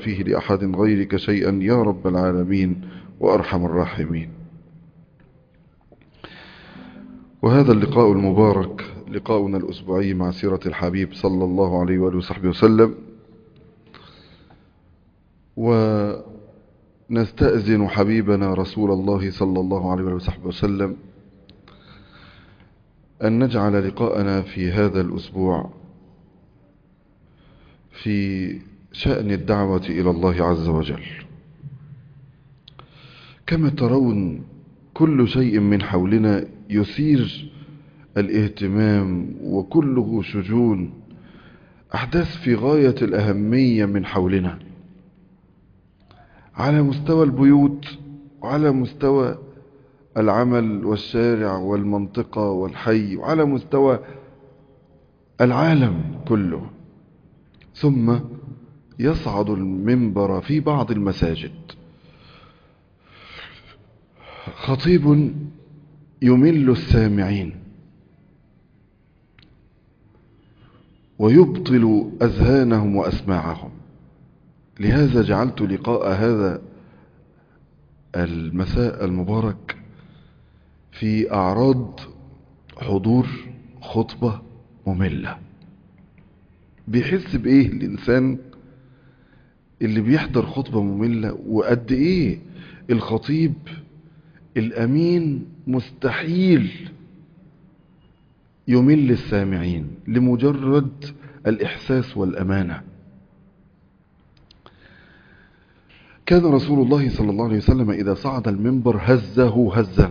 فيه لأحد غيرك شيئا يا رب العالمين وأرحم الراحمين. وهذا اللقاء المبارك لقاؤنا الأسبوعي مع سيرة الحبيب صلى الله عليه وآله وصحبه وسلم، ونستأذن حبيبنا رسول الله صلى الله عليه وآله وصحبه وسلم أن نجعل لقاءنا في هذا الأسبوع في شأن الدعوة إلى الله عز وجل. كما ترون كل شيء من حولنا يثير الاهتمام وكله شجون، أحداث في غاية الأهمية من حولنا، على مستوى البيوت وعلى مستوى العمل والشارع والمنطقة والحي وعلى مستوى العالم كله. ثم يصعد المنبر في بعض المساجد خطيب يمل السامعين ويبطل أذهانهم وأسماعهم. لهذا جعلت لقاء هذا المساء المبارك في أعراض حضور خطبة مملة. بيحس بإيه الإنسان اللي بيحضر خطبة مملة، وقد إيه الخطيب الأمين مستحيل يمل السامعين لمجرد الإحساس والأمانة. كان رسول الله صلى الله عليه وسلم إذا صعد المنبر هزه هزا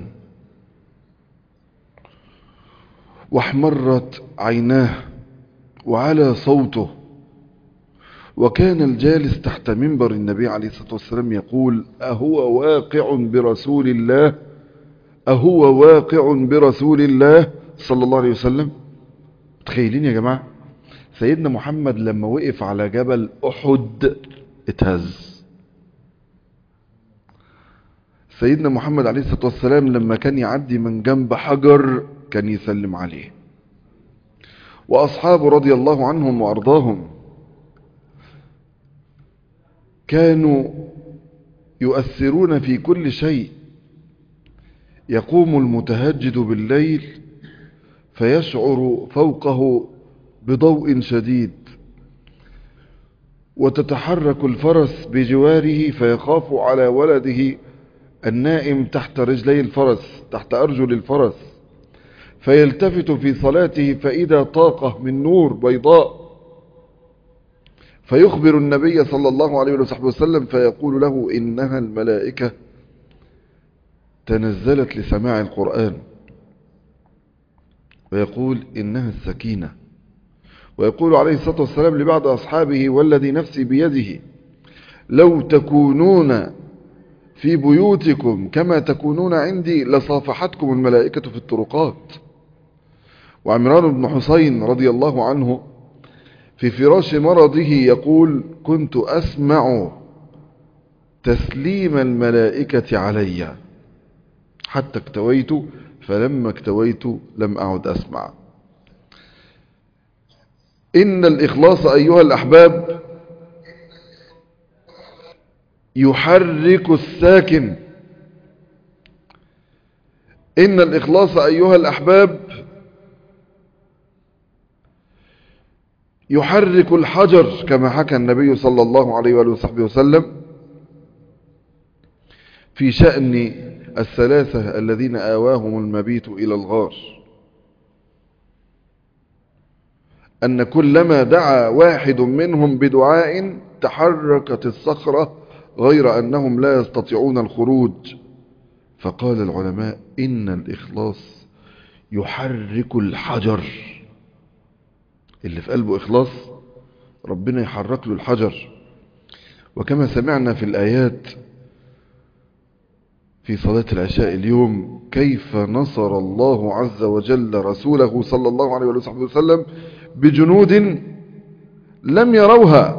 واحمرت عيناه وعلى صوته، وكان الجالس تحت منبر النبي عليه الصلاة والسلام يقول: أهو واقع برسول الله، أهو واقع برسول الله صلى الله عليه وسلم. تخيلين يا جماعة سيدنا محمد لما وقف على جبل أحد اتهز. سيدنا محمد عليه الصلاة والسلام لما كان يعدي من جنب حجر كان يسلم عليه. وأصحابه رضي الله عنهم وأرضاهم كانوا يؤثرون في كل شيء. يقوم المتهجد بالليل فيشعر فوقه بضوء شديد، وتتحرك الفرس بجواره فيخاف على ولده النائم تحت رجلي الفرس، تحت أرجل الفرس، فيلتفت في صلاته فإذا طاقة من نور بيضاء، فيخبر النبي صلى الله عليه وسلم فيقول له: إنها الملائكة تنزلت لسماع القرآن، ويقول: إنها السكينة. ويقول عليه الصلاة والسلام لبعض أصحابه: والذي نفسي بيده لو تكونون في بيوتكم كما تكونون عندي لصافحتكم الملائكة في الطرقات. وعمران بن حسين رضي الله عنه في فراش مرضه يقول: كنت أسمع تسليم الملائكة علي حتى اكتويت، فلما اكتويت لم أعد أسمع. إن الإخلاص أيها الأحباب يحرك الساكن. إن الإخلاص أيها الأحباب يحرك الحجر، كما حكى النبي صلى الله عليه وآله وصحبه وسلم في شأن الثلاثة الذين آواهم المبيت إلى الغار، أن كلما دعا واحد منهم بدعاء تحركت الصخرة غير أنهم لا يستطيعون الخروج. فقال العلماء: إن الإخلاص يحرك الحجر. اللي في قلبه إخلاص ربنا يحرك له الحجر. وكما سمعنا في الآيات في صلاة العشاء اليوم كيف نصر الله عز وجل رسوله صلى الله عليه وسلم بجنود لم يروها،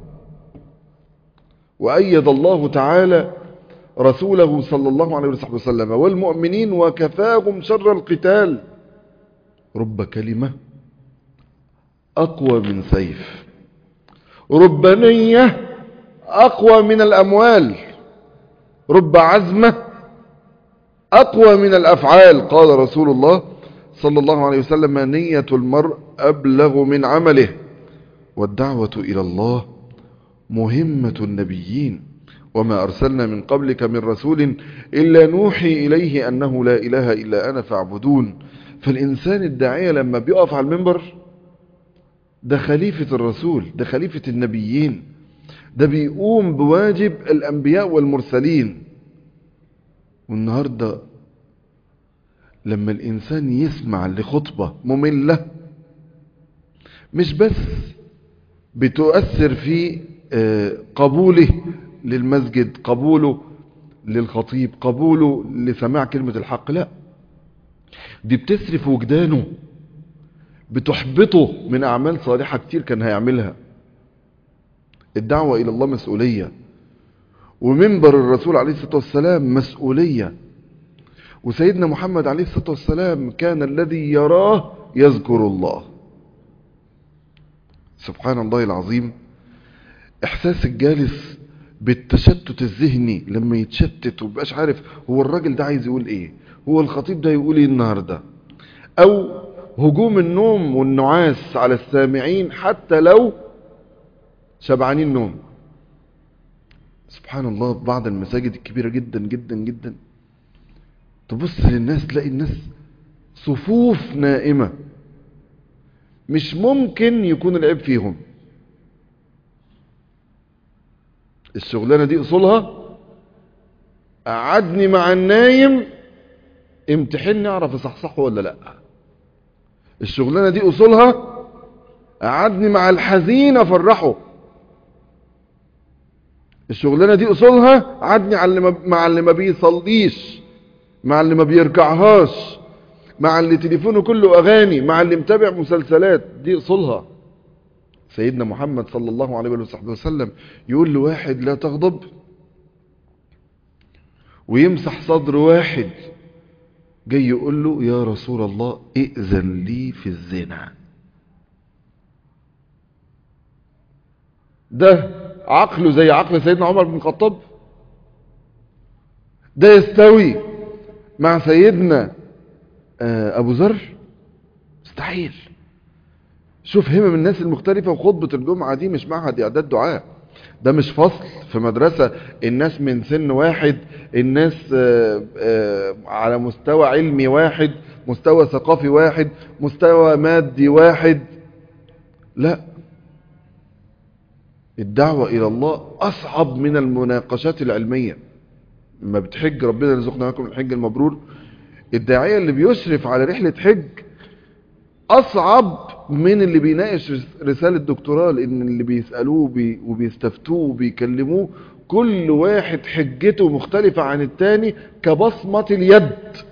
وأيد الله تعالى رسوله صلى الله عليه وسلم والمؤمنين وكفاهم شر القتال. رب كلمة أقوى من سيف، رب نية أقوى من الأموال، رب عزمة أقوى من الأفعال. قال رسول الله صلى الله عليه وسلم: نية المرء أبلغ من عمله. والدعوة إلى الله مهمة النبيين، وما أرسلنا من قبلك من رسول إلا نوحي إليه أنه لا إله إلا أنا فاعبدون. فالإنسان الداعية لما بيقف على المنبر ده خليفة الرسول، ده خليفة النبيين، ده بيقوم بواجب الأنبياء والمرسلين. والنهاردة لما الإنسان يسمع لخطبة مملة مش بس بتؤثر في قبوله للمسجد، قبوله للخطيب، قبوله لسماع كلمة الحق، لا، دي بتسرف وجدانه، بتحبطه من أعمال صالحة كتير كان هيعملها. الدعوة إلى الله مسؤولية، ومنبر الرسول عليه الصلاة والسلام مسؤولية. وسيدنا محمد عليه الصلاة والسلام كان الذي يراه يذكر الله. سبحان الله العظيم. إحساس الجالس بالتشتت الذهني لما يتشتت ومبقاش عارف هو الراجل ده عايز يقول ايه، هو الخطيب ده يقول ايه النهارده، او هجوم النوم والنعاس على السامعين حتى لو شبعانين نوم. سبحان الله، بعض المساجد الكبيرة جدا جدا جدا تبص للناس تلاقي الناس صفوف نائمة، مش ممكن يكون العيب فيهم. الشغلانة دي أصولها قعدني مع النايم امتحني اعرف اصحصحه ولا لا. الشغلانة دي أصولها قعدني مع الحزين افرحه. الشغلانة دي أصولها قعدني مع اللي ما بيصليش، مع اللي ما بيركعهاش، مع اللي تليفونه كله أغاني، مع اللي متابع مسلسلات. دي أصولها. سيدنا محمد صلى الله عليه وصحبه وسلم يقول لواحد: لا تغضب، ويمسح صدر واحد جاي يقول له: يا رسول الله ائذن لي في الزنا. ده عقله زي عقل سيدنا عمر بن الخطاب؟ ده يستوي مع سيدنا أبو ذر؟ مستحيل. شوف همم الناس المختلفة. وخطبة الجمعة دي مش معهد إعداد دعاء، ده مش فصل في مدرسة الناس من سن واحد، الناس على مستوى علمي واحد، مستوى ثقافي واحد، مستوى مادي واحد. لا، الدعوة إلى الله أصعب من المناقشات العلمية. لما بتحج، ربنا يرزقنا وياكم الحج المبرور، الداعية اللي بيشرف على رحلة حج أصعب من اللي بيناقش رسالة دكتوراه، لأن اللي بيسألوه وبيستفتوه وبيكلموه كل واحد حجته مختلفة عن التاني كبصمة اليد.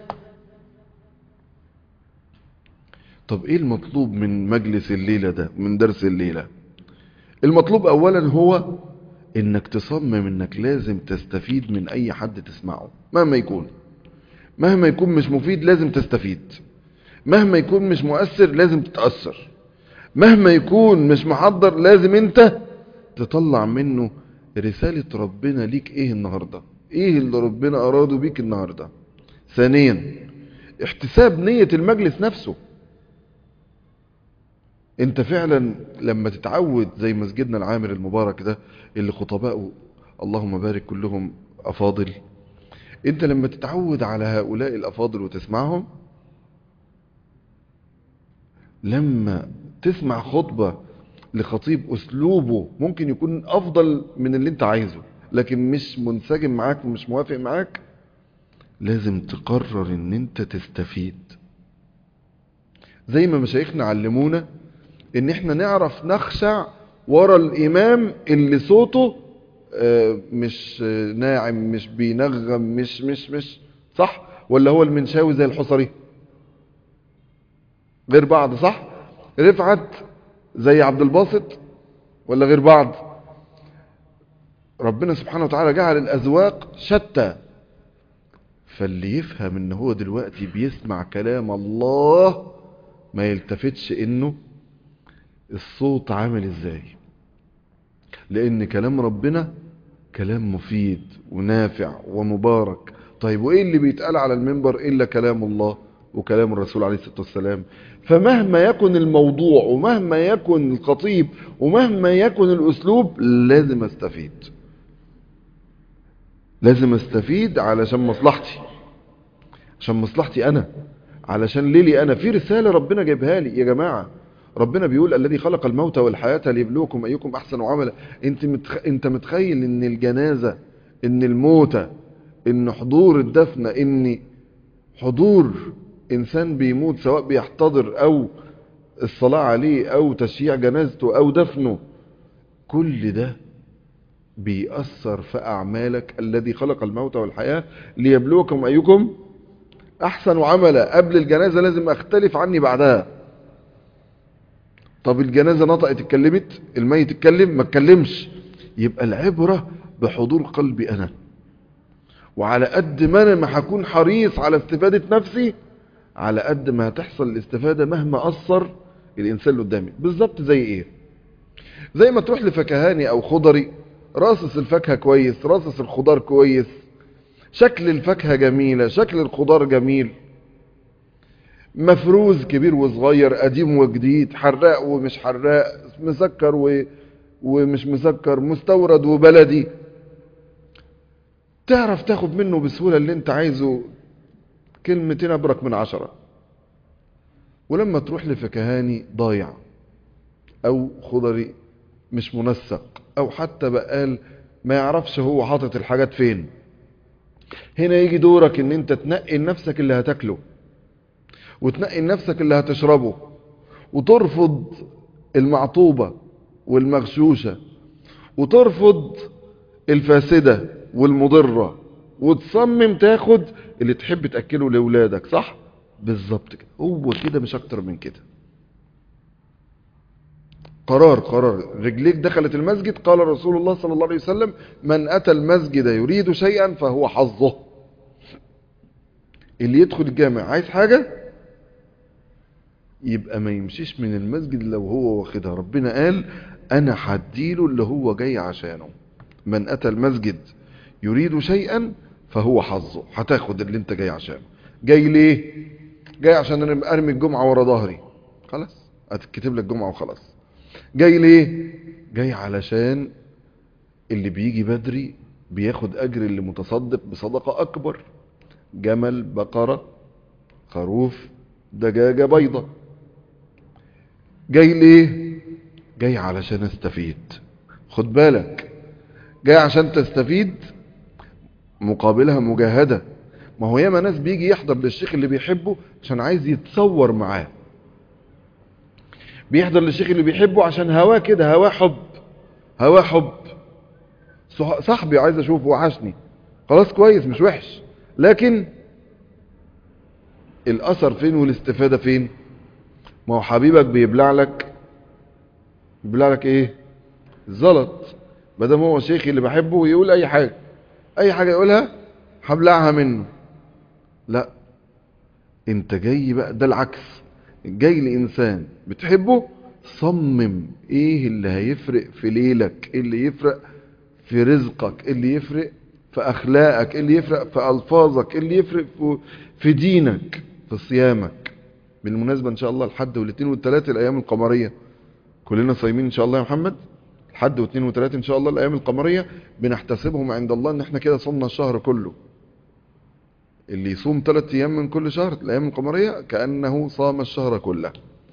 طب إيه المطلوب من مجلس الليلة ده، من درس الليلة؟ المطلوب أولا هو إنك تصمم إنك لازم تستفيد من أي حد تسمعه، مهما يكون مش مفيد لازم تستفيد، مهما يكون مش مؤثر لازم تتأثر، مهما يكون مش محضر لازم انت تطلع منه رسالة ربنا ليك. ايه النهاردة؟ ايه اللي ربنا اراده بيك النهاردة؟ ثانيا، احتساب نية المجلس نفسه. انت فعلا لما تتعود زي مسجدنا العامر المبارك ده اللي خطبائه اللهم بارك كلهم افاضل، انت لما تتعود على هؤلاء الافاضل وتسمعهم، لما تسمع خطبة لخطيب أسلوبه ممكن يكون أفضل من اللي انت عايزه لكن مش منسجم معاك ومش موافق معاك، لازم تقرر ان انت تستفيد. زي ما مشايخنا علمونا ان احنا نعرف نخشع ورا الإمام اللي صوته مش ناعم، مش بينغم، مش صح؟ ولا هو المنشاوي زي الحصري؟ غير بعض، صح؟ رفعت زي عبد الباسط ولا غير بعض؟ ربنا سبحانه وتعالى جعل الأذواق شتى، فاللي يفهم ان هو دلوقتي بيسمع كلام الله ما يلتفتش انه الصوت عامل ازاي، لان كلام ربنا كلام مفيد ونافع ومبارك. طيب وإيه اللي بيتقال على المنبر إلا كلام الله وكلام الرسول عليه الصلاة والسلام؟ فمهما يكن الموضوع ومهما يكن الخطيب ومهما يكن الأسلوب لازم استفيد، لازم استفيد علشان مصلحتي، عشان مصلحتي أنا، علشان ليلي أنا. في رسالة ربنا جايبها لي يا جماعة. ربنا بيقول الذي خلق الموت والحياة ليبلوكم أيكم أحسن عملا. انت متخيل ان الجنازة، ان الموتى، ان حضور الدفنة، ان حضور انسان بيموت سواء بيحتضر او الصلاة عليه او تشييع جنازته او دفنه، كل ده بيأثر في أعمالك. الذي خلق الموت والحياة ليبلوكم أيكم أحسن عملا. قبل الجنازة لازم أختلف عني بعدها. طب الجنازة نطقت اتكلمت، الميت اتكلم ما اتكلمش، يبقى العبرة بحضور قلبي أنا. وعلى قد ما أنا ما هكون حريص على استفادة نفسي، على قد ما هتحصل الاستفادة مهما أثر الإنسان اللي قدامي. بالظبط زي إيه؟ زي ما تروح لفكهاني أو خضري، راصص الفاكهة كويس، راصص الخضار كويس، شكل الفاكهة جميلة، شكل الخضار جميل، مفروز كبير وصغير، قديم وجديد، حراق ومش حراق، مسكر ومش مسكر، مستورد وبلدي، تعرف تاخد منه بسهولة اللي انت عايزه، كلمتين ابرك من 10. ولما تروح لفكهاني ضايع او خضري مش منسق او حتى بقال ما يعرفش هو حاطط الحاجات فين، هنا يجي دورك ان انت تنقي لنفسك اللي هتاكله وتنقي لنفسك اللي هتشربه، وترفض المعطوبة والمغشوشة، وترفض الفاسدة والمضرة، وتصمم تاخد اللي تحب تأكله لأولادك. صح؟ بالظبط كده، هو كده مش أكتر من كده. قرار رجليك دخلت المسجد، قال رسول الله صلى الله عليه وسلم من أتى المسجد يريد شيئا فهو حظه. اللي يدخل الجامع عايز حاجة يبقى ما يمشيش من المسجد لو هو واخدها. ربنا قال أنا هديله اللي هو جاي عشانه. من أتى المسجد يريد شيئا فهو حظه، هتاخد اللي انت جاي عشانه. جاي ليه؟ جاي عشان ارمي الجمعة ورا ظهري، خلاص هتكتب لك جمعة وخلاص. جاي ليه؟ جاي علشان اللي بيجي بدري بياخد اجر اللي متصدق بصدقة اكبر، جمل، بقرة، خروف، دجاجة، بيضة. جاي ليه؟ جاي علشان استفيد. خد بالك، جاي عشان تستفيد مقابلها مجاهدة. ما هو ياما ناس بيجي يحضر للشيخ اللي بيحبه عشان عايز يتصور معاه، بيحضر للشيخ اللي بيحبه عشان هواه كده، هواه حب، صاحبي عايز اشوفه وحشني، خلاص كويس مش وحش، لكن الاثر فين والاستفادة فين؟ ما هو حبيبك بيبلع لك ايه؟ الزلط. بدل ما هو شيخي اللي بحبه يقول اي حاجة يقولها هبلعها منه. لا، انت جاي بقى ده العكس، جاي لإنسان بتحبه، صمم ايه اللي هيفرق في ليلك، ايه اللي يفرق في رزقك، ايه اللي يفرق في اخلاقك، ايه اللي يفرق في الفاظك، ايه اللي يفرق في دينك، في صيامك. بالمناسبة ان شاء الله الحد والاثنين والثلاث الايام القمرية كلنا صايمين ان شاء الله يا محمد. الحد واثنين وثلاث ان شاء الله الايام القمرية بنحتسبهم عند الله ان احنا كده صمنا الشهر كله. اللي يصوم 3 ايام من كل شهر الايام القمرية كأنه صام الشهر كله.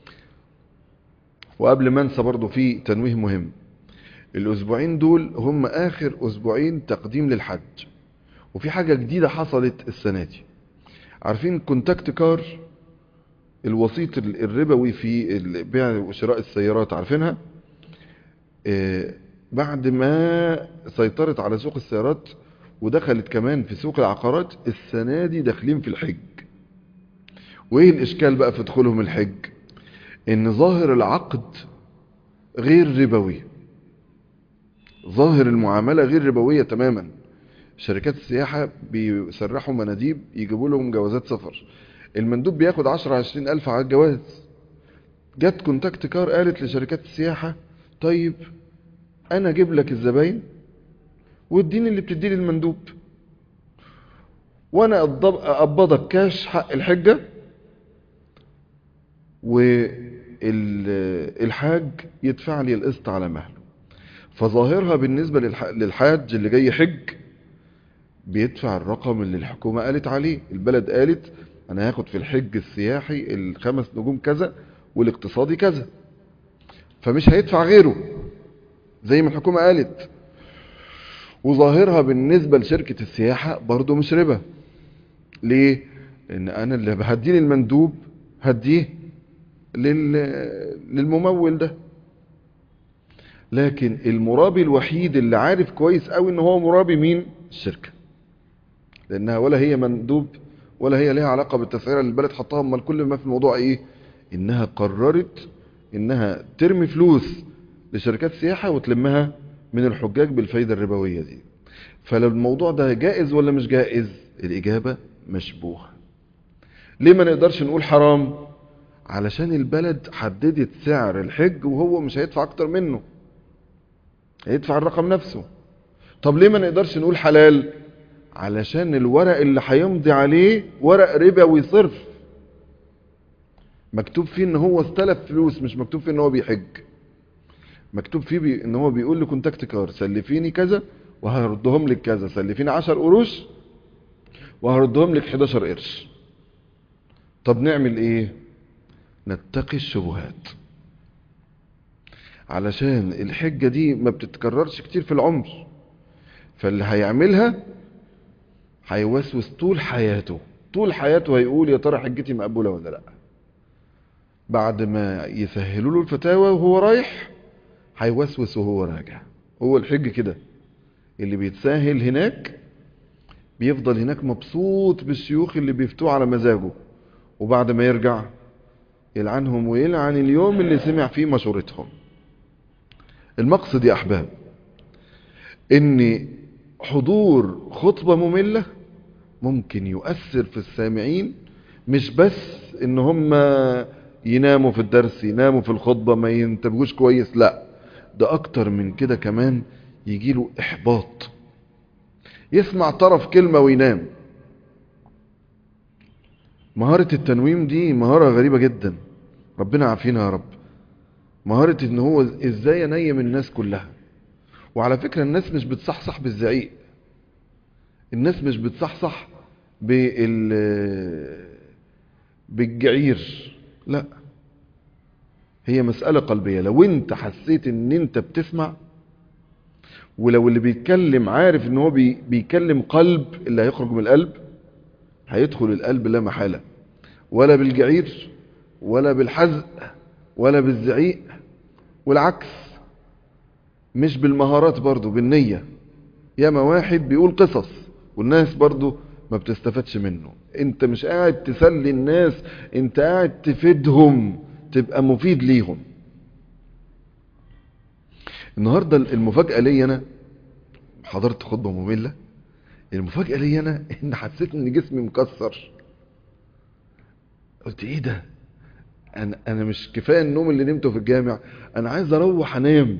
وقبل ما انسى برضو في تنويه مهم، الاسبوعين دول هم اخر اسبوعين تقديم للحج. وفي حاجة جديدة حصلت السنة دي، عارفين كونتاكت كار، الوسيط الربوي في بيع وشراء السيارات، عارفينها؟ بعد ما سيطرت على سوق السيارات ودخلت كمان في سوق العقارات، السنة دي داخلين في الحج. وايه الاشكال بقى في دخولهم الحج؟ ان ظاهر العقد غير ربوي، ظاهر المعاملة غير ربوية تماما. شركات السياحة بيسرحوا مناديب يجيبوا لهم جوازات سفر، المندوب بياخد 10-20 ألف على الجواز. جت كونتاكت كار قالت لشركات السياحة طيب أنا أجيب لك الزباين واديني اللي بتديه للمندوب، وانا اقبضك كاش حق الحجة، والحاج يدفع لي القسط على مهله. فظاهرها بالنسبة للحاج اللي جاي حج بيدفع الرقم اللي الحكومة قالت عليه. البلد قالت انا هاخد في الحج السياحي ال5 نجوم كذا والاقتصادي كذا، فمش هيدفع غيره زي ما الحكومة قالت. وظاهرها بالنسبة لشركة السياحة برضو مش ربا. ليه؟ لان انا اللي هديه للمندوب هديه للممول ده. لكن المرابي الوحيد اللي عارف كويس قوي ان هو مرابي مين؟ الشركة، لانها ولا هي مندوب ولا هي لها علاقة بالتسعيرة اللي البلد حطها. امال كل ما في الموضوع ايه؟ انها قررت انها ترمي فلوس لشركات السياحة وتلمها من الحجاج بالفايدة الربوية دي. فلو الموضوع ده جائز ولا مش جائز؟ الاجابة مشبوهة. ليه ما نقدرش نقول حرام؟ علشان البلد حددت سعر الحج وهو مش هيدفع اكتر منه، هيدفع الرقم نفسه. طب ليه ما نقدرش نقول حلال؟ علشان الورق اللي هيمضي عليه ورق ربوي صرف، مكتوب فيه ان هو استلف فلوس، مش مكتوب فيه ان هو بيحج. مكتوب فيه ان هو بيقول لي كونتاكت كار، سلفيني كذا وهردهم لك كذا، سلفيني 10 قروش وهردهم لك 11 قرش. طب نعمل ايه؟ نتقي الشبهات، علشان الحجة دي ما بتتكررش كتير في العمر. فاللي هيعملها هيوسوس طول حياته، طول حياته هيقول يا ترى حجتي مقبولة ولا لا. بعد ما يسهلوا له الفتاوى وهو رايح هيوسوس وهو راجع. هو الحج كده، اللي بيتساهل هناك بيفضل هناك مبسوط بالشيوخ اللي بيفتوه على مزاجه، وبعد ما يرجع يلعنهم ويلعن اليوم اللي سمع فيه مشورتهم. المقصد يا احباب ان حضور خطبة مملة ممكن يؤثر في السامعين، مش بس ان هم يناموا في الدرس، يناموا في الخطبة، ما ينتبهوش كويس، لا، ده اكتر من كده كمان، يجيله احباط، يسمع طرف كلمة وينام. مهارة التنويم دي مهارة غريبة جدا، ربنا عافينا يا رب. مهارة ان هو ازاي ينيم الناس كلها. وعلى فكرة الناس مش بتصحصح بالزعيق، الناس مش بتصحصح بالجعير، لا، هي مسألة قلبية. لو انت حسيت ان انت بتسمع، ولو اللي بيتكلم عارف ان هو بيكلم قلب، اللي هيخرج من القلب هيدخل القلب لا محالة، ولا بالجعير ولا بالحزق ولا بالزعيق، والعكس. مش بالمهارات برضو، بالنية. ياما واحد بيقول قصص والناس برضو ما بتستفادش منه. انت مش قاعد تسلي الناس، انت قاعد تفيدهم، تبقى مفيد ليهم. النهاردة المفاجأة لي انا، حضرت خطبة مملة، المفاجأة لي انا ان حسيت ان جسمي مكسر. قلت ايه ده؟ انا مش كفاية النوم اللي نمته في الجامع، انا عايز اروح انام.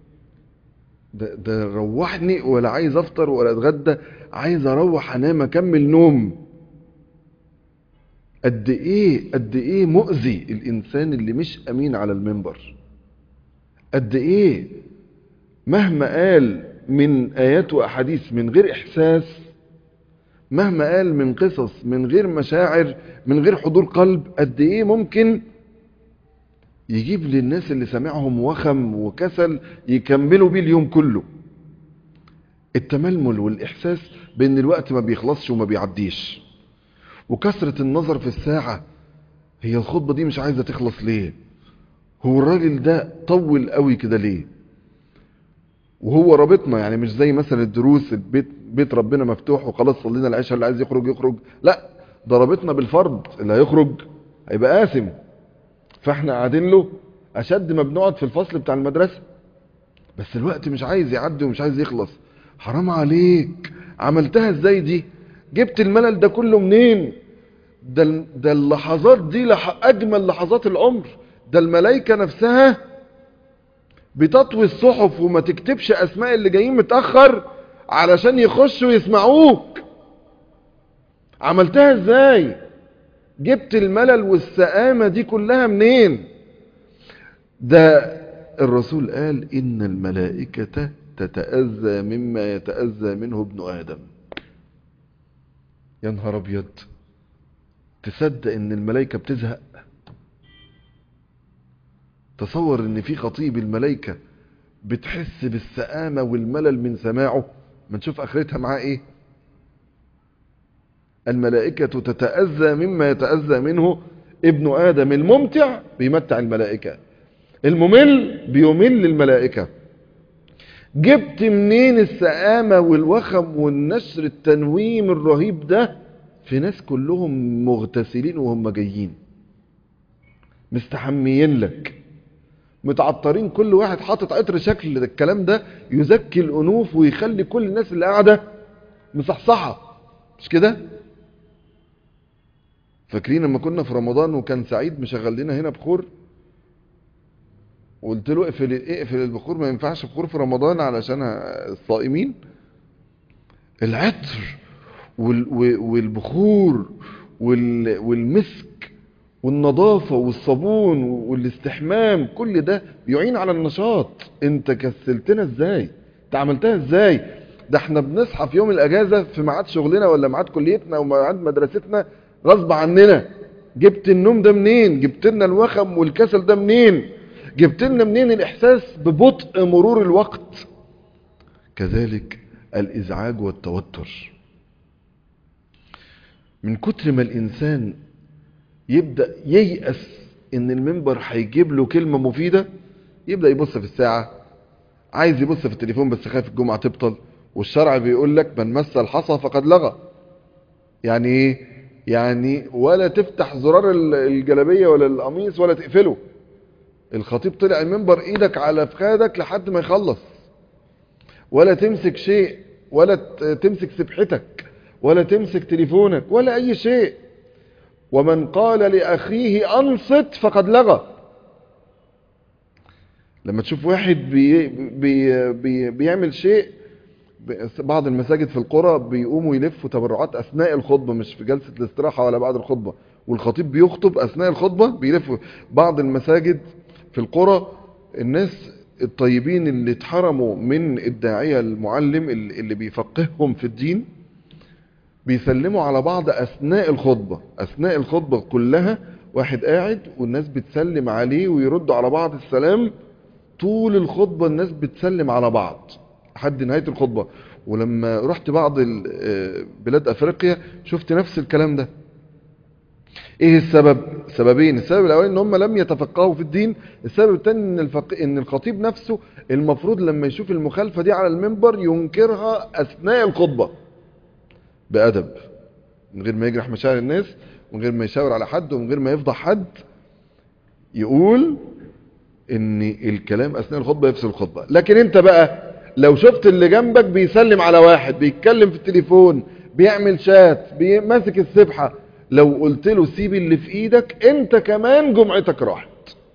ده روحني، ولا عايز افطر ولا اتغدى، عايز اروح انام اكمل نوم. قد ايه مؤذي الانسان اللي مش امين على المنبر. قد ايه مهما قال من ايات واحاديث من غير احساس، مهما قال من قصص من غير مشاعر، من غير حضور قلب، قد ايه ممكن يجيب للناس اللي سامعهم وخم وكسل يكملوا بيه اليوم كله. التململ والاحساس بان الوقت ما بيخلصش وما بيعديش، وكثرة النظر في الساعة، هي الخطبة دي مش عايزة تخلص ليه؟ هو الراجل ده طول قوي كده ليه؟ وهو رابطنا، يعني مش زي مثلا الدروس، بيت ربنا مفتوح وخلاص صلينا العشاء، اللي عايز يخرج يخرج، لا، ده رابطنا بالفرض. اللي هيخرج هيبقى آثم، فاحنا قاعدين له اشد ما بنقعد في الفصل بتاع المدرسة. بس الوقت مش عايز يعدي ومش عايز يخلص. حرام عليك، عملتها ازاي دي؟ جبت الملل ده كله منين؟ ده اللحظات دي اجمل لحظات العمر. ده الملائكة نفسها بتطوي الصحف وما تكتبش اسماء اللي جايين متأخر علشان يخشوا يسمعوك. عملتها ازاي؟ جبت الملل والسآمة دي كلها منين؟ ده الرسول قال إن الملائكة تتأذى مما يتأذى منه ابن آدم. يا نهار أبيض، تصدق إن الملائكة بتزهق؟ تصور إن في خطيب الملائكة بتحس بالسآمة والملل من سماعه. ما نشوف آخرتها معاه إيه. الملائكة تتأذى مما يتأذى منه ابن آدم. الممتع بيمتع الملائكة، الممل بيمل الملائكة. جبت منين السآمة والوخم والنشر التنويم الرهيب ده في ناس كلهم مغتسلين وهم جايين، مستحميين لك، متعطرين، كل واحد حاطط عطر شكل الكلام ده يزكي الأنوف ويخلي كل الناس اللي قاعدة مصحصحة، مش كده؟ فاكرين لما كنا في رمضان وكان سعيد مشغل لنا هنا بخور، وقلت له اقفل البخور، ما ينفعش بخور في رمضان علشان الصائمين. العطر والبخور والمسك والنظافة والصابون والاستحمام، كل ده يعين على النشاط. انت كسلتنا ازاي؟ انت عملتها ازاي؟ ده احنا بنصحى في يوم الاجازة في ميعاد شغلنا ولا ميعاد كليتنا وميعاد مدرستنا غصب عننا. جبت النوم ده منين؟ جبت لنا الوخم والكسل ده منين؟ جبت لنا منين الاحساس ببطء مرور الوقت؟ كذلك الازعاج والتوتر. من كتر ما الانسان يبدأ ييأس ان المنبر هيجيب له كلمة مفيدة، يبدأ يبص في الساعة، عايز يبص في التليفون بس خايف الجمعة تبطل. والشرع بيقول لك من مس الحصى فقد لغى. يعني ايه؟ يعني ولا تفتح زرار الجلابية ولا القميص ولا تقفله. الخطيب طلع المنبر ايدك على فخادك لحد ما يخلص، ولا تمسك شيء، ولا تمسك سبحتك، ولا تمسك تليفونك، ولا اي شيء. ومن قال لأخيه أنصت فقد لغى. لما تشوف واحد بيعمل شيء، بعض المساجد في القرى بيقوموا يلفوا تبرعات أثناء الخطبة، مش في جلسة الاستراحة ولا بعد الخطبة، والخطيب بيخطب أثناء الخطبة بيلفوا. بعض المساجد في القرى الناس الطيبين اللي اتحرموا من الداعية المعلم اللي بيفقههم في الدين بيسلموا على بعض أثناء الخطبة. أثناء الخطبة كلها واحد قاعد والناس بتسلم عليه ويردوا على بعض السلام. طول الخطبة الناس بتسلم على بعض لحد نهاية الخطبة. ولما رحت بعض بلاد أفريقيا شفت نفس الكلام ده. ايه السبب؟ سببين. السبب الاولاني ان هم لم يتفقهوا في الدين. السبب الثاني ان الخطيب نفسه المفروض لما يشوف المخالفة دي على المنبر ينكرها أثناء الخطبة بأدب، من غير ما يجرح مشاعر الناس، من غير ما يشاور على حد، ومن غير ما يفضح حد. يقول ان الكلام اثناء الخطبة يفصل الخطبة. لكن انت بقى لو شفت اللي جنبك بيسلم على واحد، بيتكلم في التليفون، بيعمل شات، ماسك السبحة، لو قلت له سيب اللي في ايدك انت كمان جمعتك راحت.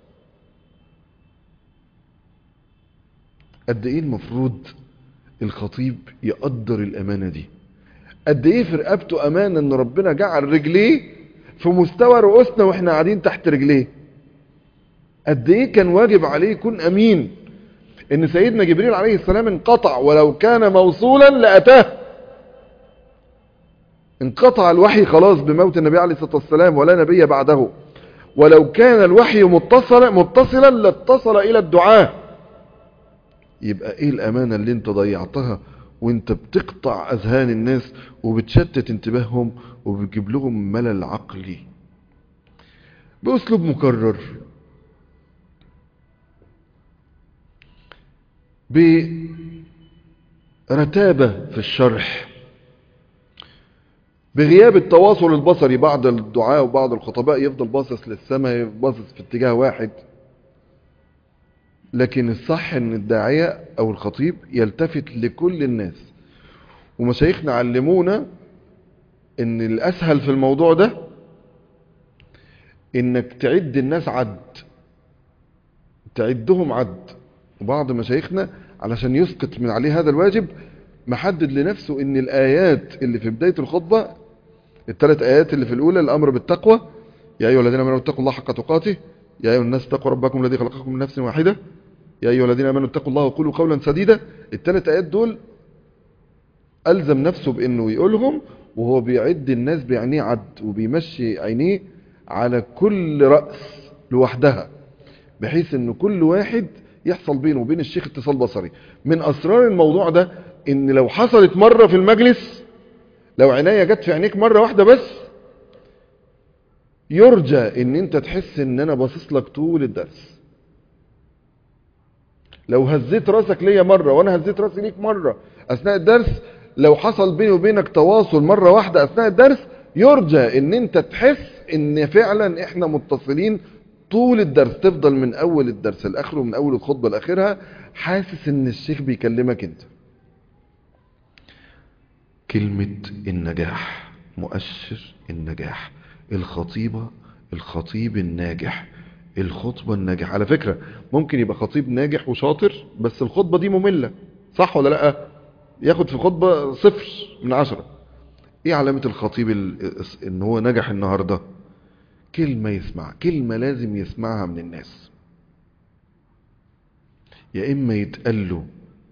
قد ايه المفروض الخطيب يقدر الامانة دي؟ قد ايه في رقبته امان ان ربنا جعل رجليه في مستوى رؤوسنا واحنا قاعدين تحت رجليه. قد ايه كان واجب عليه يكون امين. ان سيدنا جبريل عليه السلام انقطع، ولو كان موصولا لاتاه. انقطع الوحي خلاص بموت النبي عليه الصلاة والسلام ولا نبي بعده. ولو كان الوحي متصلا لاتصل الى الدعاء. يبقى ايه الامانة اللي انت ضيعتها وانت بتقطع اذهان الناس وبتشتت انتباههم وبتجيب لهم ملل عقلي باسلوب مكرر، برتابة في الشرح، بغياب التواصل البصري. بعض الدعاء وبعض الخطباء يفضل باصص للسماء، باصص في اتجاه واحد. لكن الصح ان الداعية او الخطيب يلتفت لكل الناس. ومشايخنا علمونا ان الاسهل في الموضوع ده انك تعد الناس عد، تعدهم عد. وبعض مشايخنا علشان يسقط من عليه هذا الواجب محدد لنفسه ان الآيات اللي في بداية الخطبة، الثلاث آيات اللي في الأولى، الأمر بالتقوى، يا أيها الذين آمنوا اتقوا الله حق تقاته، يا أيها الناس اتقوا ربكم الذي خلقكم من نفس واحدة، يا أيها الذين آمنوا اتقوا الله وقولوا قولا سديدا. الثلاث آيات دول ألزم نفسه بأنه يقولهم وهو بيعد الناس بعينيه عد، وبيمشي عينيه على كل رأس لوحدها، بحيث أن كل واحد يحصل بينه وبين الشيخ اتصال بصري. من أسرار الموضوع ده أن لو حصلت مرة في المجلس، لو عناية جت في عينيك مرة واحدة بس، يرجى أن أنت تحس أن أنا باصص لك طول الدرس. لو هزيت راسك ليا مرة وانا هزيت راسي ليك مرة اثناء الدرس، لو حصل بيني وبينك تواصل مرة واحدة اثناء الدرس، يرجى ان انت تحس ان فعلا احنا متصلين طول الدرس. تفضل من اول الدرس لاخره، من اول الخطبة لاخرها، حاسس ان الشيخ بيكلمك انت. كلمة النجاح، مؤشر النجاح، الخطيب الناجح، الخطبة الناجحة. على فكرة ممكن يبقى خطيب ناجح وشاطر بس الخطبة دي مملة، صح ولا لا؟ ياخد في خطبة 0/10. ايه علامة الخطيب ان هو نجح النهاردة؟ كلمة لازم يسمعها من الناس. يا اما يتقال له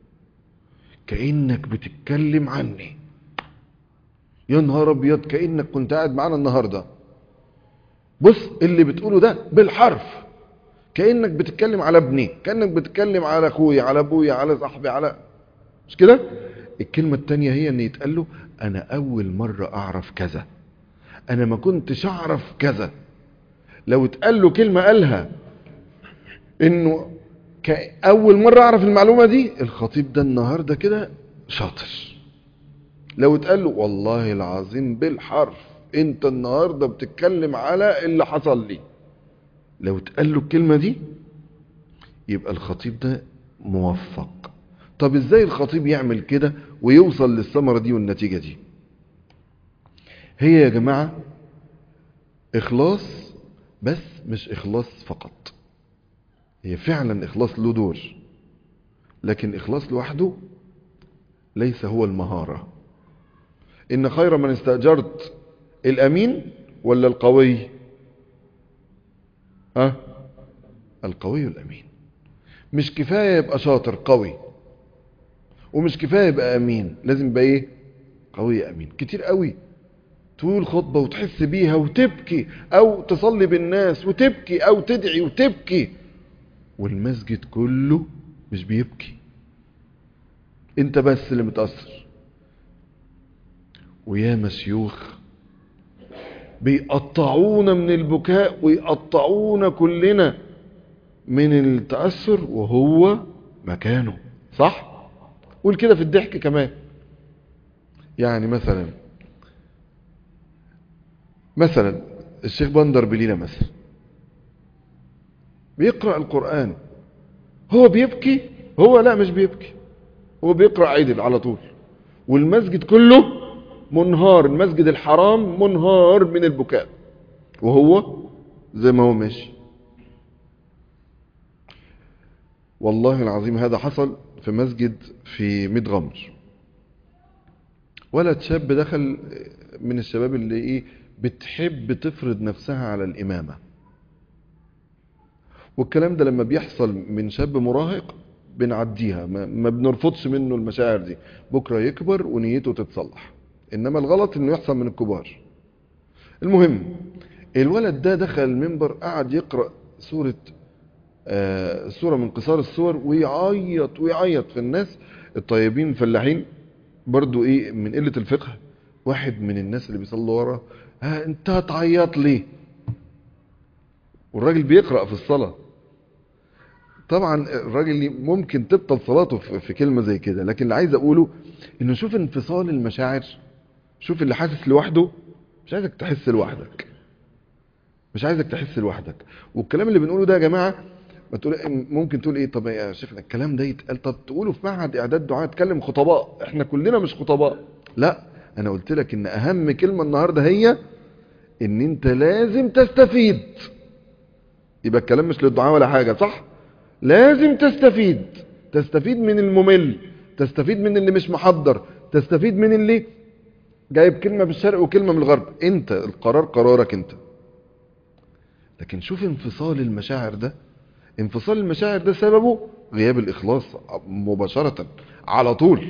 كأنك بتتكلم عني، يا نهار ابيض كأنك كنت قاعد معانا النهاردة، بص اللي بتقوله ده بالحرف، كأنك بتتكلم على ابني، كأنك بتتكلم على اخويا، على ابويا، على صاحبي، على، مش كده؟ الكلمة التانية هي ان يتقال له انا اول مرة اعرف كذا، انا ما كنتش اعرف كذا. لو اتقال له كلمة قالها انه اول مرة اعرف المعلومة دي، الخطيب ده النهاردة كده شاطر. لو اتقال له والله العظيم بالحرف انت النهاردة بتتكلم على اللي حصل لي، لو اتقال له الكلمة دي يبقى الخطيب ده موفق. طب ازاي الخطيب يعمل كده ويوصل للثمرة دي والنتيجة دي؟ هي يا جماعة اخلاص، بس مش اخلاص فقط، هي فعلا اخلاص له دور، لكن اخلاص لوحده ليس هو المهارة. ان خير من استأجرت الامين ولا القوي؟ القوي الامين. مش كفاية يبقى شاطر قوي، ومش كفاية يبقى امين، لازم يبقى ايه؟ قوي امين. كتير قوي تقول خطبة وتحس بيها وتبكي، او تصلي بالناس وتبكي، او تدعي وتبكي، والمسجد كله مش بيبكي، انت بس اللي متأثر. ويا مشيوخ بيقطعونا من البكاء ويقطعونا كلنا من التأثر وهو مكانه، صح؟ قول كده في الضحك كمان. يعني مثلا الشيخ بندر بليلة مثلا بيقرأ القرآن، هو بيبكي؟ هو لا مش بيبكي، هو بيقرأ عدل على طول، والمسجد كله منهار، المسجد الحرام منهار من البكاء، وهو زي ما هو ماشي. والله العظيم هذا حصل في مسجد في ميت غمر. ولد شاب دخل من الشباب اللي ايه بتحب تفرض نفسها على الإمامة، والكلام ده لما بيحصل من شاب مراهق بنعديها، ما بنرفضش منه المشاعر دي، بكرة يكبر ونيته تتصلح، انما الغلط انه يحصل من الكبار. المهم الولد ده دخل المنبر، قعد يقرأ سورة من قصار السور، ويعيط في الناس الطيبين الفلاحين برضو ايه من قلة الفقه. واحد من الناس اللي بيصلوا ورا، انت هتعيط ليه؟ والراجل بيقرأ في الصلاة. طبعا الراجل ممكن تبطل صلاته في كلمة زي كده، لكن اللي عايز اقوله انه شوف انفصال المشاعر، شوف اللي حاسس لوحده، مش عايزك تحس لوحدك، مش عايزك تحس لوحدك. والكلام اللي بنقوله ده يا جماعة ما تقول، ممكن تقول ايه؟ طب يا شيخنا الكلام ده يتقال، طب تقوله في معهد اعداد دعاء، تكلم خطباء، احنا كلنا مش خطباء. لا، انا قلت لك ان اهم كلمة النهاردة هي ان انت لازم تستفيد. يبقى الكلام مش للدعاء ولا حاجة، صح؟ لازم تستفيد من الممل، تستفيد من اللي مش محضر، تستفيد من اللي جايب كلمة في الشرق وكلمة من الغرب. انت القرار قرارك انت. لكن شوف انفصال المشاعر ده، انفصال المشاعر ده سببه غياب الإخلاص مباشرة على طول.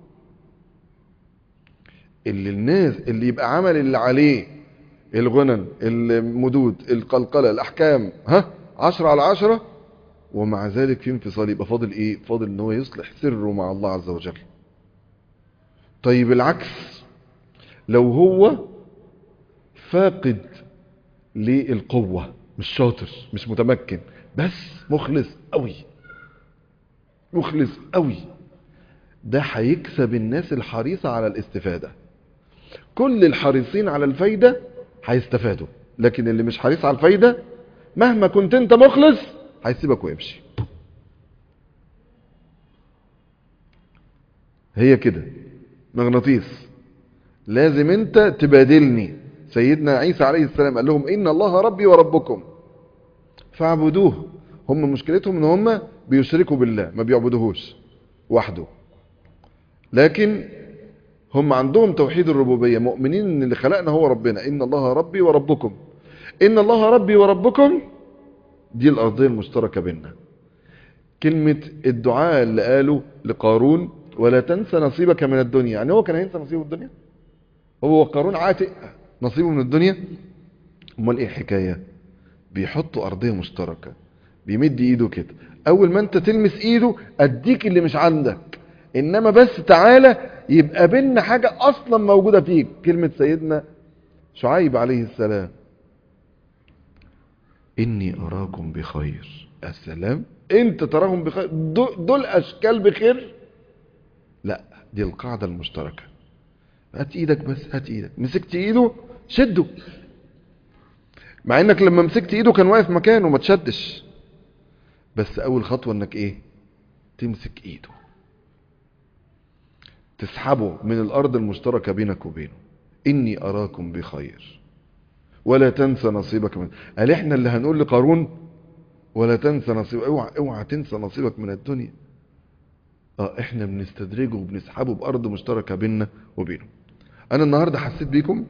اللي الناس اللي يبقى عمل اللي عليه، الغنن، المدود، القلقلة، الأحكام، 10/10، ومع ذلك في انفصال، يبقى فاضل ايه؟ فاضل ان هو يصلح سره مع الله عز وجل. طيب العكس، لو هو فاقد للقوة، مش شاطر، مش متمكن، بس مخلص قوي، مخلص قوي، ده هيكسب الناس الحريصة على الاستفادة. كل الحريصين على الفايدة هيستفادوا، لكن اللي مش حريص على الفايدة مهما كنت انت مخلص هيسيبك ويمشي. هي كده مغناطيس، لازم انت تبادلني. سيدنا عيسى عليه السلام قال لهم ان الله ربي وربكم فاعبدوه. هم مشكلتهم ان هم بيشركوا بالله، ما بيعبدوهوش وحده، لكن هم عندهم توحيد الربوبية، مؤمنين ان اللي خلقنا هو ربنا. ان الله ربي وربكم، ان الله ربي وربكم، دي الارضية المشتركة بيننا. كلمة الدعاء اللي قاله لقارون ولا تنسى نصيبك من الدنيا، يعني هو كان هينسى نصيبه الدنيا؟ هو قارون عاتق نصيبه من الدنيا؟ امال ايه الحكاية؟ بيحطوا ارضية مشتركة، بيمد ايده كده، اول ما انت تلمس ايده اديك اللي مش عندك، انما بس تعالى يبقى بيننا حاجة اصلا موجودة فيك. كلمة سيدنا شعيب عليه السلام، اني اراكم بخير. السلام، انت تراهم بخير؟ دول اشكال بخير؟ لا، دي القاعدة المشتركة. هات ايدك بس، هات ايدك، مسكت ايده شده، مع انك لما مسكت ايده كان واقف مكانه ما تشدش، بس اول خطوة انك ايه؟ تمسك ايده، تسحبه من الارض المشتركة بينك وبينه. اني اراكم بخير ولا تنسى نصيبك من. قال احنا اللي هنقول لقارون ولا تنسى نصيبك، اوعى تنسى نصيبك من الدنيا. احنا بنستدرجه وبنسحبه بارض مشتركة بيننا وبينه. انا النهاردة حسيت بيكم،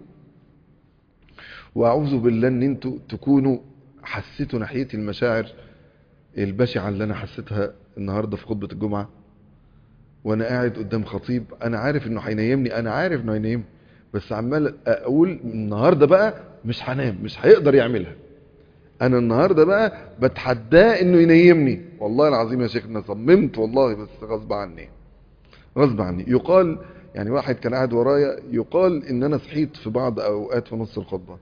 واعوذ بالله ان انتوا تكونوا حسيتوا ناحية المشاعر البشعة اللي انا حسيتها النهاردة في خطبة الجمعة، وانا قاعد قدام خطيب انا عارف انه هينيمني، انا عارف انه هينيمني، بس عمال اقول النهاردة بقى مش هنام، مش هيقدر يعملها. انا النهاردة بقى بتحداه انه ينيمني. والله العظيم يا شيخنا صممت والله، بس غصب عني، غصب عني. يقال يعني واحد كان قاعد ورايا، يقال ان انا صحيت في بعض اوقات في نص الخطبة،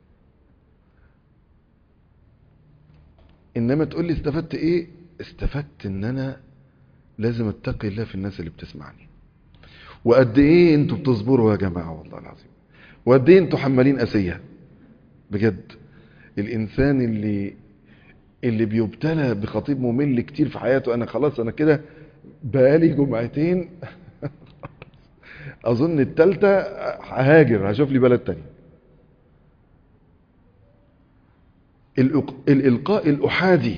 انما تقول لي استفدت ايه؟ استفدت ان انا لازم اتقي الله في الناس اللي بتسمعني، وقد ايه انتوا بتصبروا يا جماعة والله العظيم، وقد ايه انتوا حمالين قاسية بجد. الانسان اللي بيبتلى بخطيب ممل كتير في حياته، انا خلاص انا كده بقالي جمعتين اظن التالتة ههاجر، هشوف لي بلد تاني. الالقاء الاحادي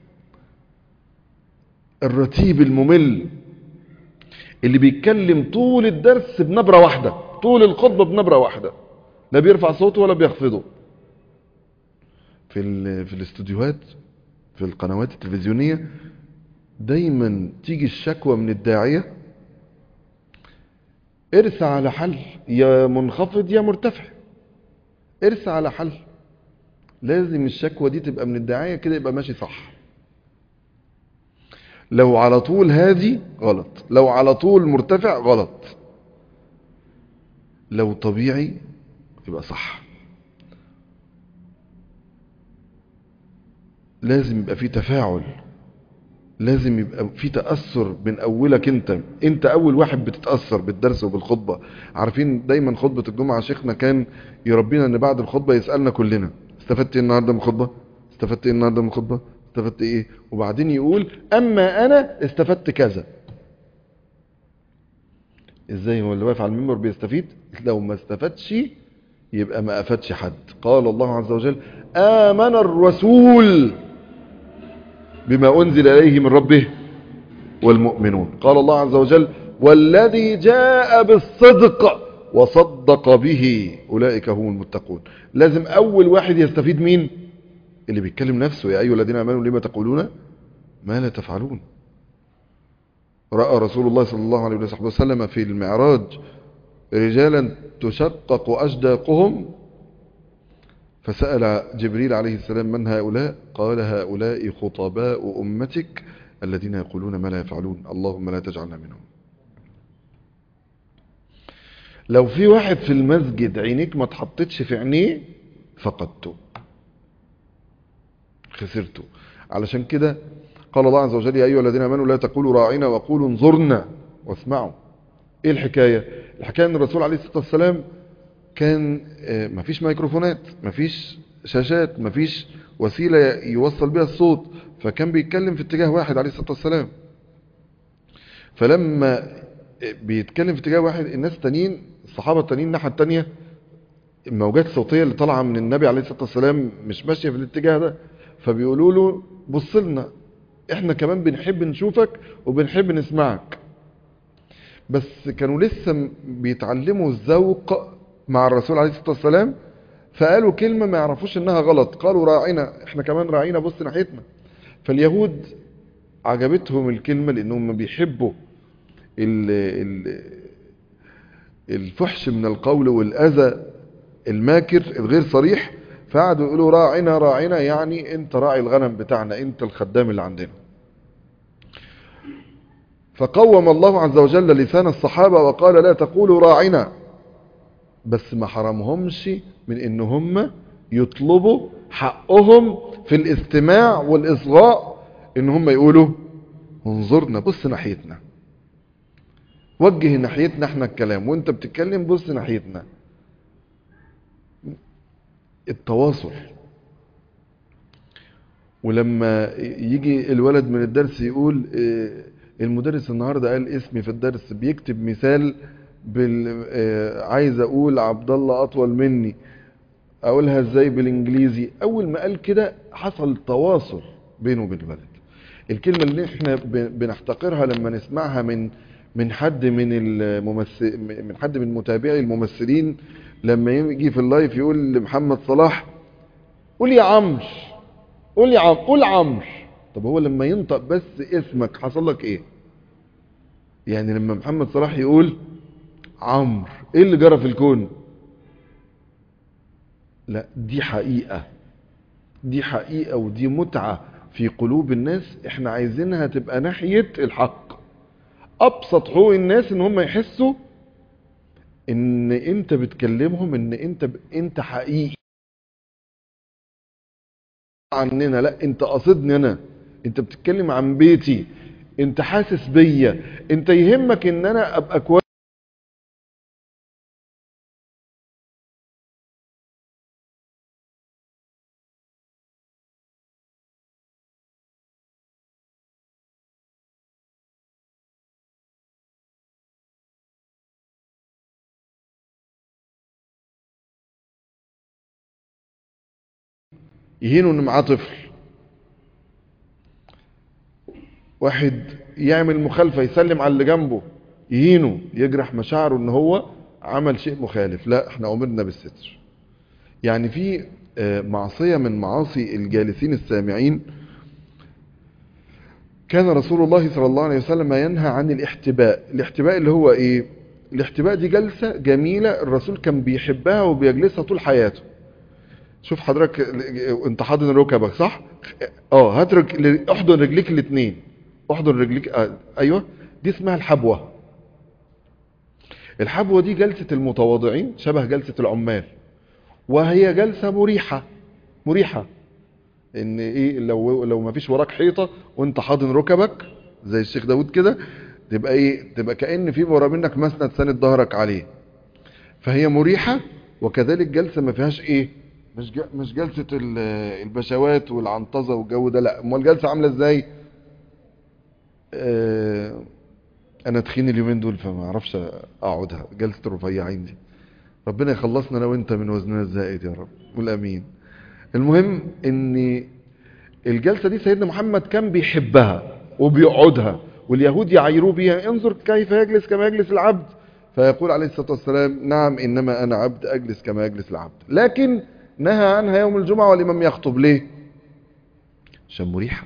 الرتيب الممل اللي بيتكلم طول الدرس بنبرة واحدة، طول الخطبة بنبرة واحدة، لا بيرفع صوته ولا بيخفضه. في الاستوديوهات، في القنوات التلفزيونية، دايما تيجي الشكوى من الداعية، ارسى على حل، يا منخفض يا مرتفع، ارسى على حل. لازم الشكوى دي تبقى من الداعية كده، يبقى ماشي صح. لو على طول هادي غلط، لو على طول مرتفع غلط، لو طبيعي يبقى صح. لازم يبقى في تفاعل، لازم يبقى في تأثر من أولك. انت أول واحد بتتأثر بالدرس وبالخطبة. عارفين دايما خطبة الجمعة شيخنا كان يربينا ان بعد الخطبة يسألنا كلنا استفدت ايه النهاردة من الخطبة، استفدت ايه النهاردة من الخطبة، استفدت ايه، وبعدين يقول اما انا استفدت كذا. ازاي هو اللي واقف على المنبر بيستفيد؟ لو ما استفدش يبقى ما افادش حد. قال الله عز وجل آمن الرسول بما أنزل إليه من ربه والمؤمنون. قال الله عز وجل والذي جاء بالصدق وصدق به أولئك هم المتقون. لازم أول واحد يستفيد مين؟ اللي بيتكلم نفسه. يا أيها الذين آمنوا لما تقولون ما لا تفعلون. رأى رسول الله صلى الله عليه وسلم في المعراج رجالا تشقق أجداقهم، فسأل جبريل عليه السلام من هؤلاء؟ قال هؤلاء خطباء أمتك الذين يقولون ما لا يفعلون، اللهم لا تجعلنا منهم. لو في واحد في المسجد عينيك ما تحطتش في عينيه فقدته، خسرته. علشان كده قال الله عز وجل يا أيها الذين آمنوا لا تقولوا راعنا وقولوا انظرنا واسمعوا. ايه الحكاية؟ الحكاية ان الرسول عليه الصلاة والسلام كان مفيش ميكروفونات، مفيش شاشات، مفيش وسيلة يوصل بها الصوت، فكان بيتكلم في اتجاه واحد عليه الصلاة والسلام. فلما بيتكلم في اتجاه واحد، الناس التانيين الصحابة التانيين الناحية التانية الموجات الصوتية اللي طالعة من النبي عليه الصلاة والسلام مش ماشية في الاتجاه ده، فبيقولوا له بص لنا احنا كمان بنحب نشوفك وبنحب نسمعك. بس كانوا لسه بيتعلموا الذوق مع الرسول عليه الصلاة والسلام، فقالوا كلمة ما يعرفوش انها غلط، قالوا راعينا، احنا كمان راعينا بص ناحيتنا. فاليهود عجبتهم الكلمة لانهم بيحبوا الفحش من القول والأذى الماكر الغير صريح، فقعدوا يقولوا راعنا راعنا، يعني انت راعي الغنم بتاعنا، انت الخدام اللي عندنا. فقوم الله عز وجل لسان الصحابة وقال لا تقولوا راعنا، بس ما حرمهمش من ان هم يطلبوا حقهم في الاستماع والإصغاء، ان هم يقولوا انظرنا بص ناحيتنا، وجه ناحيتنا احنا الكلام، وانت بتتكلم بص ناحيتنا. التواصل. ولما يجي الولد من الدرس يقول المدرس النهاردة قال اسمي في الدرس، بيكتب مثال عايز اقول عبد الله اطول مني، اقولها ازاي بالانجليزي؟ اول ما قال كده حصل تواصل بينه وبين الولد. الكلمة اللي احنا بنحتقرها لما نسمعها من حد من حد من متابعي الممثلين، لما يجي في اللايف يقول لمحمد صلاح قول يا عمرو، قول يا عمرو، قول عمرو. طب هو لما ينطق بس اسمك حصل لك ايه؟ يعني لما محمد صلاح يقول عمرو ايه اللي جرى في الكون؟ لا دي حقيقة، دي حقيقة ودي متعة في قلوب الناس، احنا عايزينها تبقى ناحية الحق. ابسط حقوق الناس ان هم يحسوا ان انت بتكلمهم، ان انت حقيقي عننا، لا انت قصدني انا، انت بتتكلم عن بيتي، انت حاسس بيا، انت يهمك ان انا ابقى كويس. يهينوا ان معاه طفل، واحد يعمل مخالفة يسلم على اللي جنبه، يهينه، يجرح مشاعره ان هو عمل شيء مخالف. لا احنا امرنا بالستر. يعني في معصية من معاصي الجالسين السامعين، كان رسول الله صلى الله عليه وسلم ينهى عن الاحتباء. الاحتباء اللي هو ايه؟ الاحتباء دي جلسة جميلة الرسول كان بيحبها وبيجلسها طول حياته. شوف حضرتك انت حاضن ركبك صح؟ هات احضن رجليك الاثنين، احضن رجليك ايوه، دي اسمها الحبوة. الحبوة دي جلسة المتواضعين، شبه جلسة العمال، وهي جلسة مريحة. مريحة ان ايه؟ لو ما فيش وراك حيطة وانت حاضن ركبك زي الشيخ داود كده، تبقى ايه؟ تبقى كأن في ورا منك مسند ساند ظهرك عليه. فهي مريحة، وكذلك جلسة ما فيهاش ايه؟ مش جلسة البشوات والعنطزة والجو ده، لا. امال الجلسة عاملة ازاي؟ انا تخين اليومين دول فما اعرفش اقعدها، جلسة الرفيعين دي. ربنا يخلصنا انا وانت من وزننا الزائد يا رب، قول امين. المهم ان الجلسة دي سيدنا محمد كان بيحبها وبيقعدها واليهود يعيروا بها: انظر كيف يجلس كما يجلس العبد. فيقول عليه الصلاة والسلام: نعم إنما أنا عبد أجلس كما يجلس العبد. لكن نهى عنها يوم الجمعة والإمام يخطب. ليه؟ عشان مريحة.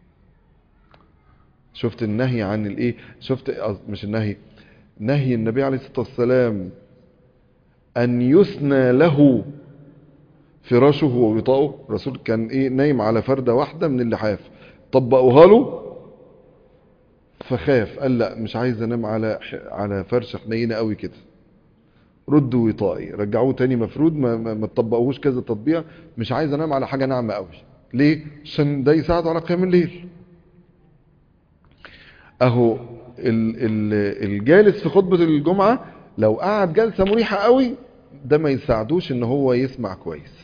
شفت النهي عن الايه؟ شفت مش النهي، نهي النبي عليه الصلاة والسلام أن يثنى له فراشه ووطاؤه. الرسول كان ايه؟ نايم على فردة واحدة من اللحاف، طبقوها له فخاف، قال لا مش عايز انام على فرشة حنينة قوي كده، ردوا وطائي، رجعوه تاني مفرود، ما تطبقوهوش كذا تطبيع، مش عايز انام على حاجة ناعمة قوي. ليه؟ عشان ده يساعده على قيام الليل. اهو الجالس في خطبة الجمعة لو قعد جلسة مريحة قوي ده ما يساعدوش ان هو يسمع كويس،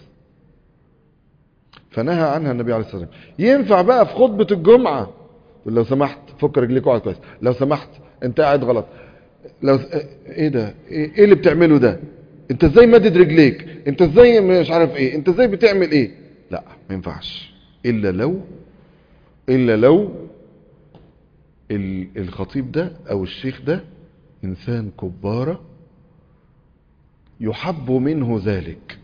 فنهى عنها النبي عليه الصلاة والسلام. ينفع بقى في خطبة الجمعة لو سمحت فك رجليك واقعد كويس، لو سمحت انت قاعد غلط، لو ايه ده؟ ايه اللي بتعمله ده؟ انت ازاي مدد رجليك؟ انت ازاي مش عارف ايه؟ انت ازاي بتعمل ايه؟ لا ما ينفعش، الا لو الخطيب ده او الشيخ ده انسان كبارة يحب منه ذلك.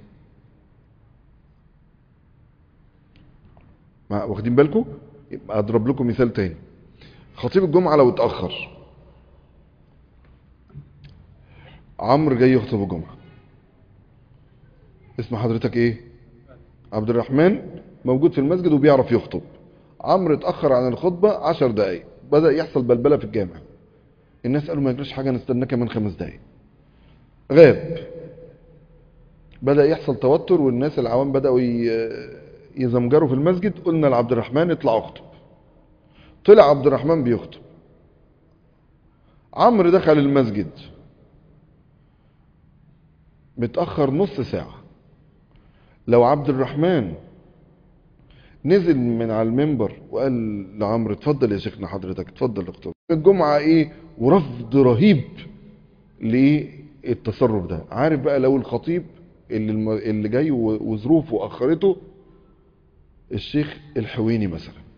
واخدين بالكم؟ اضرب لكم مثال تاني. خطيب الجمعة لو اتأخر، عمرو جاي يخطب الجمعة، اسم حضرتك ايه؟ عبد الرحمن، موجود في المسجد وبيعرف يخطب. عمرو اتأخر عن الخطبة 10 دقايق، بدأ يحصل بلبلة في الجامع، الناس قالوا ما يجريش حاجة، نستناك من 5 دقايق. غاب، بدأ يحصل توتر والناس العوام بدأوا يزمجروا في المسجد. قلنا لعبد الرحمن اطلع اخطب. طلع عبد الرحمن بيخطب، عمرو دخل المسجد متأخر نص ساعة. لو عبد الرحمن نزل من على المنبر وقال لعمرو اتفضل يا شيخنا حضرتك اتفضل اخطب، الجمعة ايه؟ ورفض رهيب للتصرف ده. عارف بقى لو الخطيب اللي جاي وظروفه اخرته، الشيخ الحويني مثلا،